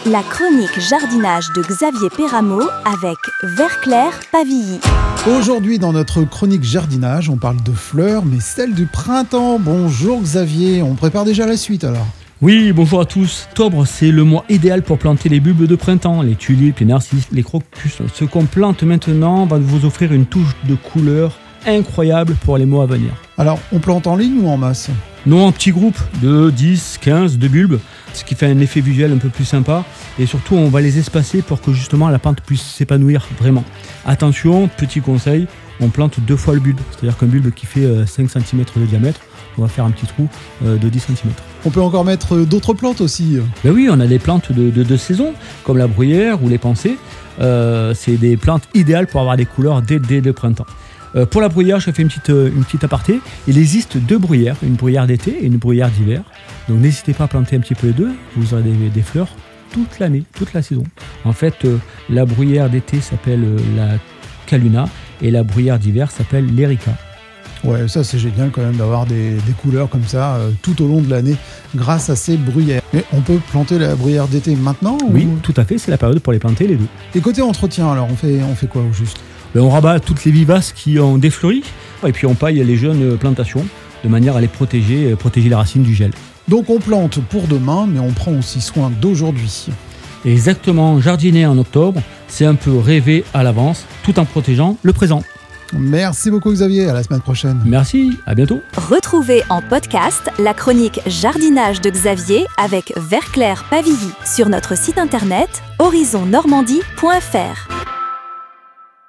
la chronique jardinage de Xavier Perrameau avec Vert-Clair Pavilly. Aujourd'hui, dans notre chronique jardinage, on parle de fleurs, mais celle du printemps. Bonjour Xavier, on prépare déjà la suite alors. Oui, bonjour à tous. Octobre, c'est le mois idéal pour planter les bulbes de printemps, les tulipes, les narcisses, les crocus. Ce qu'on plante maintenant va vous offrir une touche de couleur incroyable pour les mois à venir. Alors, on plante en ligne ou en masse ? Non, en petits groupes de 10, 15 de bulbes, ce qui fait un effet visuel un peu plus sympa. Et surtout, on va les espacer pour que justement la plante puisse s'épanouir vraiment. Attention, petit conseil, on plante 2 fois le bulbe. C'est-à-dire qu'un bulbe qui fait 5 cm de diamètre, on va faire un petit trou de 10 cm. On peut encore mettre d'autres plantes aussi. Ben oui, on a des plantes de saison, comme la bruyère ou les pensées. C'est des plantes idéales pour avoir des couleurs dès le printemps. Pour la bruyère, je fais une petite aparté. Il existe 2 bruyères, une bruyère d'été et une bruyère d'hiver. Donc n'hésitez pas à planter un petit peu les deux, vous aurez des fleurs toute l'année, toute la saison. En fait, la bruyère d'été s'appelle la Calluna et la bruyère d'hiver s'appelle l'Erica. Ouais, ça c'est génial quand même d'avoir des couleurs comme ça tout au long de l'année grâce à ces bruyères. Mais on peut planter la bruyère d'été maintenant ? Oui, tout à fait, c'est la période pour les planter les deux. Et côté entretien alors, on fait quoi au juste ? On rabat toutes les vivaces qui ont défleuri et puis on paille les jeunes plantations de manière à les protéger les racines du gel. Donc on plante pour demain, mais on prend aussi soin d'aujourd'hui. Exactement, jardiner en octobre, c'est un peu rêver à l'avance tout en protégeant le présent. Merci beaucoup Xavier, à la semaine prochaine. Merci, à bientôt. Retrouvez en podcast la chronique jardinage de Xavier avec Vert-Clair Pavilly sur notre site internet horizonnormandie.fr.